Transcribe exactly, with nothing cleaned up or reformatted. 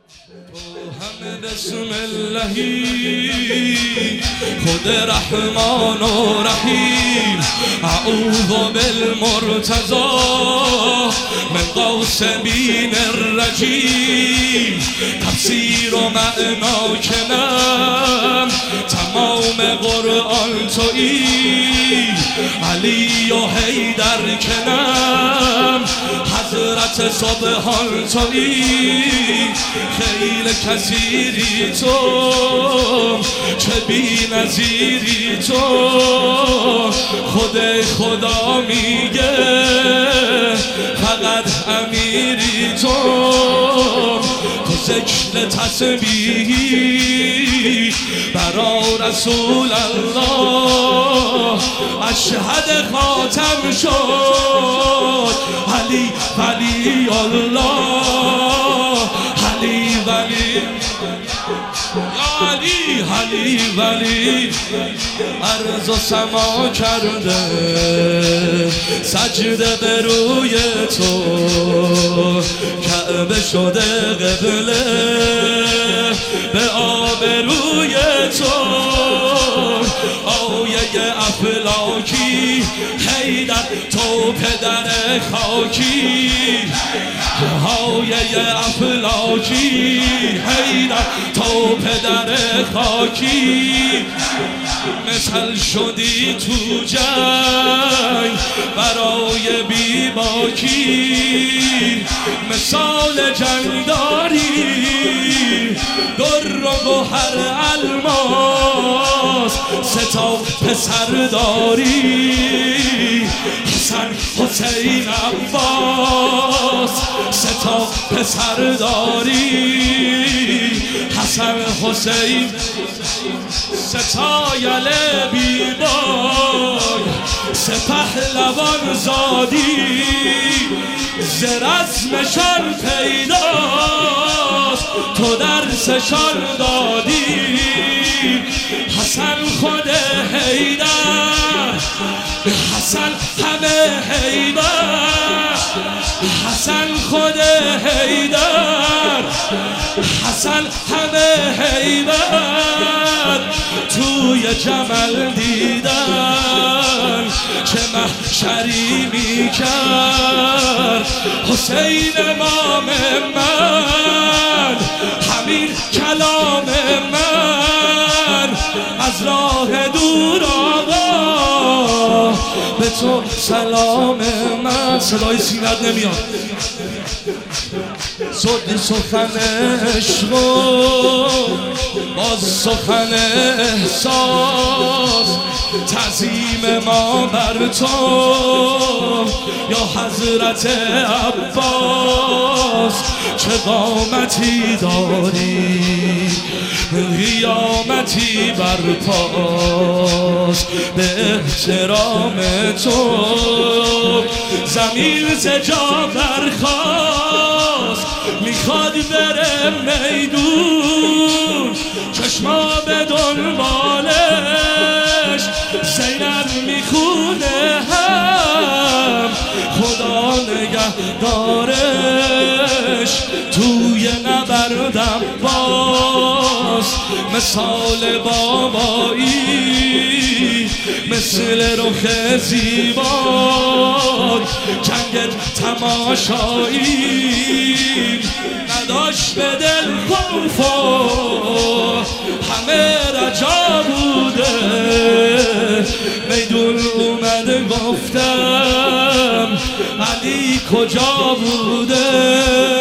بسم اللهی خود رحمان و رحیم اعوذ بالمرتضی من قوس بین الرجیم تفسیر و معنا کنم تمام قرآن تویی علی و حیدر کنم حضرت سبحان تویی خیل کثیری تو چه بی نظیری تو خود خدا میگه فقط امیری تو تو ذکر تسبیحی برا رسول الله اشهد خاتم شد علی ولی الله علی ولی علی علی ولی ارض و سما کرده سجده به روی تو کعبه شده قبله به آبروی تو آیه افلاکی حیدر تو پدر خاکی آیه افلاکی حیدر تو پدر خاکی مثل شدی تو جنگ برای بیباکی مثال جنگداری در و گوهر الماس ستا پسر داری حسن حسین عباس ستا پسر داری حسن حسین ستایل بیبای سپهلوان زادی ز رسمشان پیداست تو درسشان دادی حسن خود حیدر حسن همه حیدر حسن خود حیدر حسن همه حیدر توی جمل دیدن چه محشری میکرد حسین امام من همین کلام من از راه دور آقا به تو سلام من صدای سینت نمیاد صد سخن عشق و باز سخن احساس تعظیم ما بر تو یا حضرت عباس چه قامتی داری قیامتی برپاست به احترام تو زمین ز جا برخاست میخواد بره میدون چشما به دنبالش زینب میخونه هم خدا نگهدارش توی نبردم باز مثال بابایی مثل رخ زیبا جنگ تماشایی نداشت به دل خوف همه رجا بوده میدون اومده گفتم علی کجا بوده